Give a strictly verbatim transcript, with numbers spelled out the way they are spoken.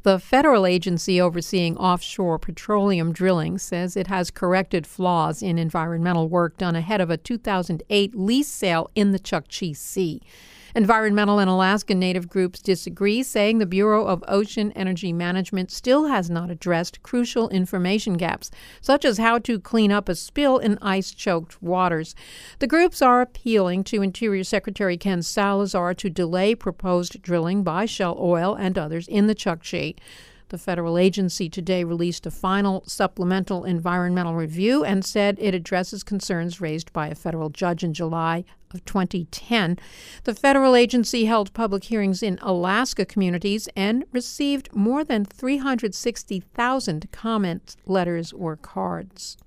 The federal agency overseeing offshore petroleum drilling says it has corrected flaws in environmental work done ahead of a two thousand eight lease sale in the Chukchi Sea. Environmental and Alaska Native groups disagree, saying the Bureau of Ocean Energy Management still has not addressed crucial information gaps, such as how to clean up a spill in ice-choked waters. The groups are appealing to Interior Secretary Ken Salazar to delay proposed drilling by Shell Oil and others in the Chukchi. The federal agency today released a final supplemental environmental review and said it addresses concerns raised by a federal judge in July of twenty ten. The federal agency held public hearings in Alaska communities and received more than three hundred sixty thousand comment letters or cards.